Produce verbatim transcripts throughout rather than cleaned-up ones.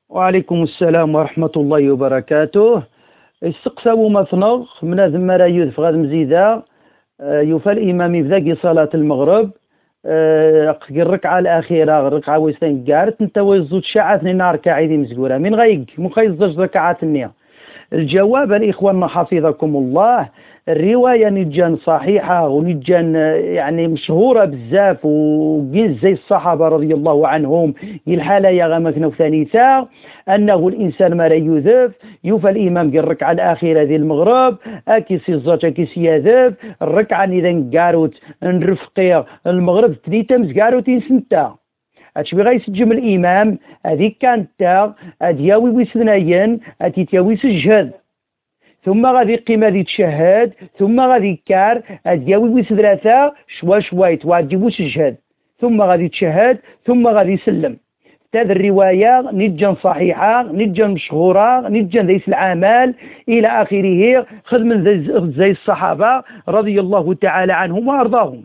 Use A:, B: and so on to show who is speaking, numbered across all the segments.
A: وعليكم السلام ورحمة الله وبركاته. استقساو مثنغ من ثم راه يوثف غاد مزيدا يوفى الإمام يفداكي صلاة المغرب الركعة الأخيرة الركعة ويستين كارت انت ويزود شاعة نار كاعدي مزقورة من غيق مخيز زوج ركعات النية. الجواب الإخوان حفظكم الله، الرواية نجان صحيحة ونجان يعني مشهورة بزاف وقيل زي الصحابة رضي الله عنهم الحالة يا غمكنا ثانيثا أنه الإنسان ما لا يذف يوفى الإمام قال الركعة الأخيرة ذي المغرب أكيس الزوج أكيس يذف الركعة إذا قاروت نرفقي المغرب تريتا مزقاروت سنتا أتشبي غيسجم الإمام هذيك كانت تا أدياوي ويسناين أتيتياوي سجهد ثم غادي قيمة ذي تشهد ثم غادي كار أدياوي ويسدراتا شوا شويت وعجبو سجهد ثم غادي تشهد ثم غادي يسلم. هذه الرواية نجا صحيحة نجا مشهورة نجا ليس العمل إلى آخره خذ من زي الصحابة رضي الله تعالى عنهم وأرضاهم.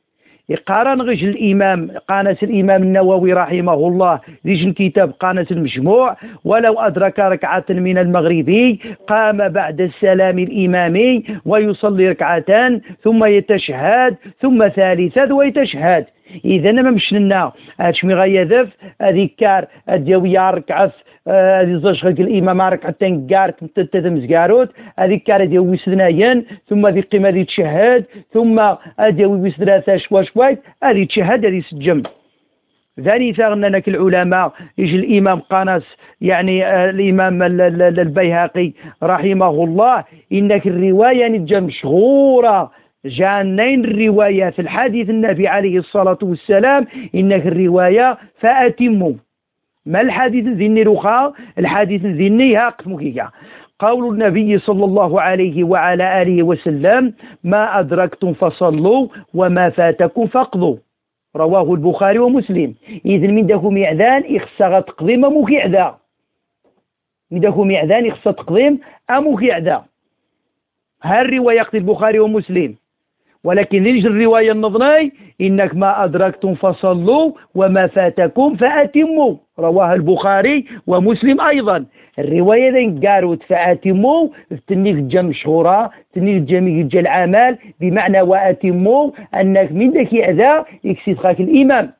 A: يقارن غش الإمام قانس الإمام النووي رحمه الله ليش الكتاب قانس المجموع ولو أدرك ركعة من المغربي قام بعد السلام الإمامي ويصلي ركعتان ثم يتشهد ثم ثالثة ويتشهد. إذا ما مش لنا هادشمي غيذف أذكار أديوية ركعة هذه زوج خلق الإمام ركعتين كارت تتمز كاروت أذكار أديوي سدناين ثم ذي قيمة ذي تشهد ثم أديوي سدناتا شوا شويت هذه تشهد هذه سجم. ثاني ثغننك العلماء يجي الإمام قانس يعني آه الإمام البيهقي رحمه الله إنك الرواية نجا مشهورة جانين الرواية في الحديث النبي عليه الصلاة والسلام إنك الرواية فأتموا ما الحديث ذني رخاء الحديث ذني هاقتمكيكا قول النبي صلى الله عليه وعلى آله وسلم ما أدركتم فصلوا وما فاتكم فاقضوا رواه البخاري ومسلم. إذن من داكم إعذان إخصى تقضيم أموكي إعذا من داكم إعذان إخصى تقضيم أموكي إعذا هالرواية البخاري ومسلم. ولكن يجي الرواية النظني إنك ما أدركتم فصلوا وما فاتكم فأتموا رواه البخاري ومسلم أيضا. الرواية ذين قاروت فأتموا تنيك جا مشهورة تنيك جميع جا العمل بمعنى وأتموا أنك من ذاك إعذا يكسيد خاك الإمام.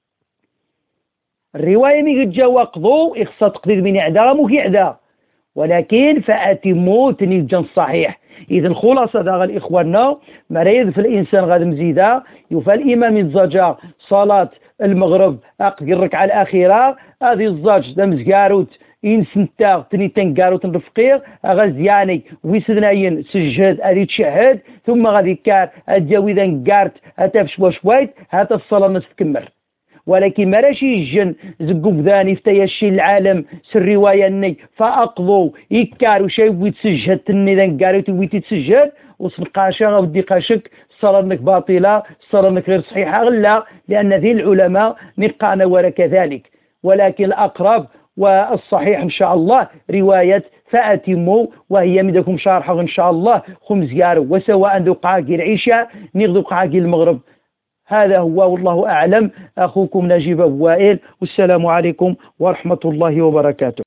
A: الرواية من جا وقضوا إخصى تقدير من إعذا مو إعذا ولكن فأتموا تنيك جا الصحيح. إذا الخلاصة ذا الإخواننا مريض في الإنسان غاد مزيدا يوفى الإمام يتزاجا صلاة المغرب أقل الركعة الأخيرة هذه الزاج دمز كاروت إن سنتا تنيتن كاروت الرفقير غازياني ويسدناين سجد هذه تشهد ثم غادي كار أدياوي ذا كارت هتاف شوا شويت هاتا الصلاة ما تتكمل. ولكن ما راشي يجن زقوف ذاني فتياشي العالم سر رواية ني فأقضوا يكار وشي ويتسجد تني ذا كاروت ويتسجد وصنقاشا ودي قاشك الصلاة انك باطلة الصلاة انك غير صحيحة غلا لأن ذي العلماء نقانا ولا كذلك. ولكن الأقرب والصحيح إن شاء الله رواية فأتموا وهي مدكم شارحة إن شاء الله خمس يارو وسواء ذو قاقي العشاء نغذو قاقي المغرب. هذا هو والله أعلم. أخوكم نجيب أبو وائل والسلام عليكم ورحمة الله وبركاته.